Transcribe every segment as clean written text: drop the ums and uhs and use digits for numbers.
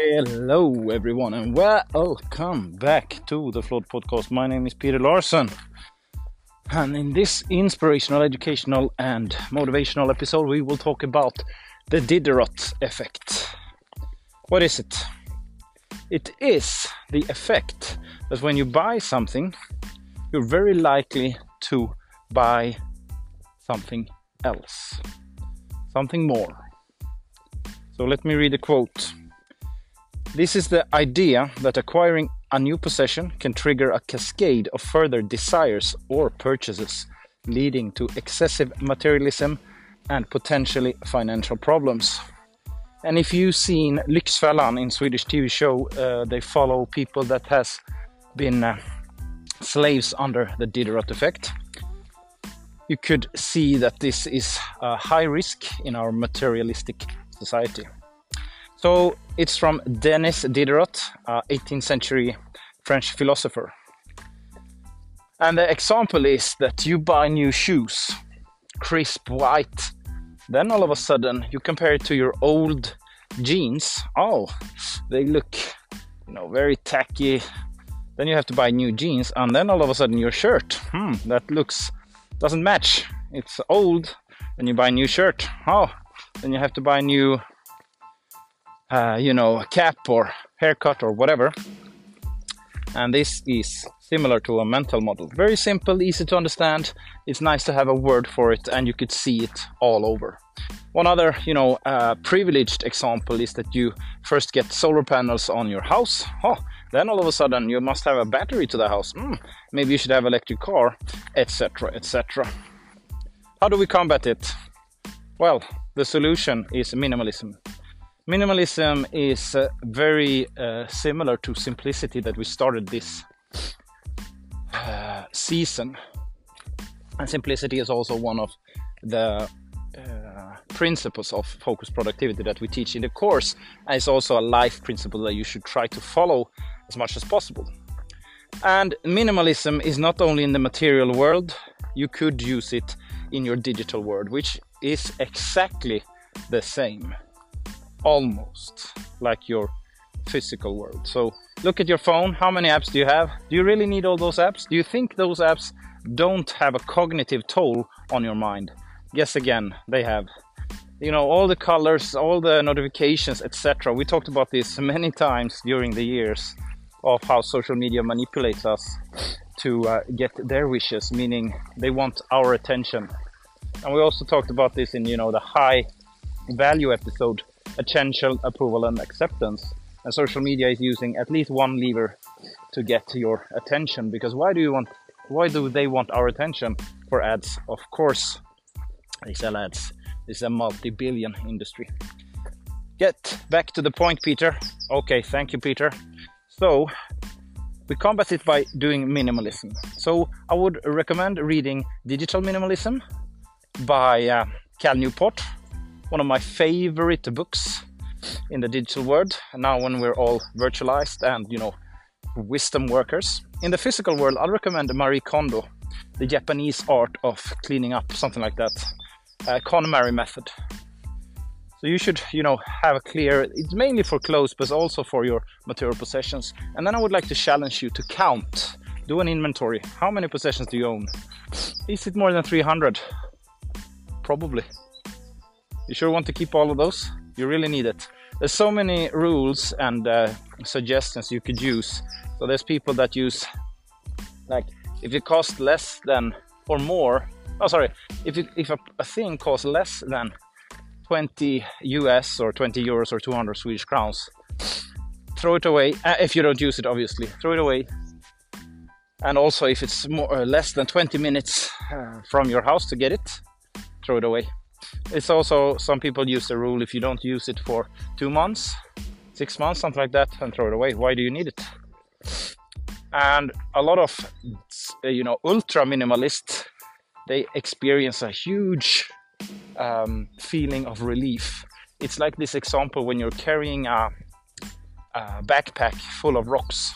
Hello, everyone, and welcome back to the Float Podcast. My name is Peter Larsson, and in this inspirational, educational, and motivational episode, we will talk about the Diderot effect. What is it? It is the effect that when you buy something, you're very likely to buy something else, something more. So let me read a quote. This is the idea that acquiring a new possession can trigger a cascade of further desires or purchases, leading to excessive materialism and potentially financial problems. And if you've seen Lyxfällan in Swedish TV show, they follow people that has been slaves under the Diderot effect. You could see that this is a high risk in our materialistic society. So it's from Denis Diderot, 18th century French philosopher. And the example is that you buy new shoes, crisp white. Then all of a sudden you compare it to your old jeans. Oh, they look, very tacky. Then you have to buy new jeans, and then all of a sudden your shirt, that doesn't match. It's old. Then you buy a new shirt. Oh, then you have to buy a new cap or haircut or whatever. And this is similar to a mental model. Very simple, easy to understand. It's nice to have a word for it, and you could see it all over. One other, privileged example is that you first get solar panels on your house. Then all of a sudden you must have a battery to the house. Maybe you should have an electric car, etc., etc. How do we combat it? Well, the solution is minimalism. Minimalism is very similar to simplicity that we started this season. And simplicity is also one of the principles of focused productivity that we teach in the course. And it's also a life principle that you should try to follow as much as possible. And minimalism is not only in the material world, you could use it in your digital world, which is exactly the same. Almost like your physical world. So look at your phone. How many apps do you have? Do you really need all those apps? Do you think those apps don't have a cognitive toll on your mind? Guess again, they have. All the colors, all the notifications, etc. We talked about this many times during the years of how social media manipulates us to get their wishes, meaning they want our attention. And we also talked about this in, the high value episode, attention, approval, and acceptance. And social media is using at least one lever to get your attention. Because why do they want our attention? For ads, of course. They sell ads. This is a multi-billion industry. Get back to the point, Peter. Okay, thank you, Peter. So we combat it by doing minimalism. So I would recommend reading Digital Minimalism by Cal Newport. One of my favorite books in the digital world. Now when we're all virtualized and, wisdom workers. In the physical world, I'll recommend Marie Kondo, The Japanese Art of Cleaning Up, something like that. KonMari method. So you should, have a clear, it's mainly for clothes, but also for your material possessions. And then I would like to challenge you to count, do an inventory. How many possessions do you own? Is it more than 300? Probably. You sure want to keep all of those? You really need it. There's so many rules and suggestions you could use. So there's people that use, if it costs less than or more. If a thing costs less than 20 US or 20 euros or 200 Swedish crowns, throw it away. If you don't use it, obviously, throw it away. And also, if it's more or less than 20 minutes from your house to get it, throw it away. It's also, some people use the rule, if you don't use it for 2 months, 6 months, something like that, and throw it away. Why do you need it? And a lot of, ultra minimalists, they experience a huge feeling of relief. It's like this example when you're carrying a backpack full of rocks,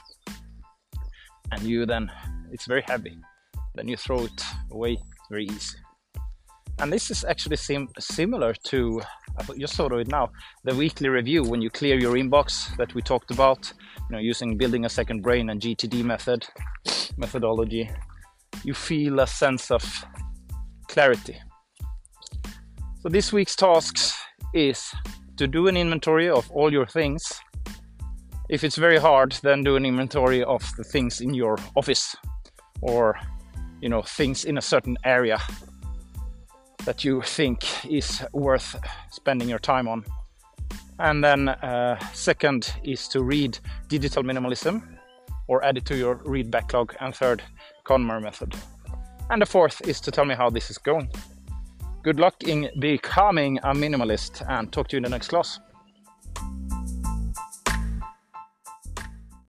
and it's very heavy. Then you throw it away, it's very easy. And this is actually similar to, I just thought of it now, the weekly review when you clear your inbox that we talked about, using building a second brain and GTD methodology. You feel a sense of clarity. So this week's tasks is to do an inventory of all your things. If it's very hard, then do an inventory of the things in your office, or things in a certain area that you think is worth spending your time on. And then second is to read Digital Minimalism or add it to your read backlog, and third, KonMari method. And the fourth is to tell me how this is going. Good luck in becoming a minimalist, and talk to you in the next class.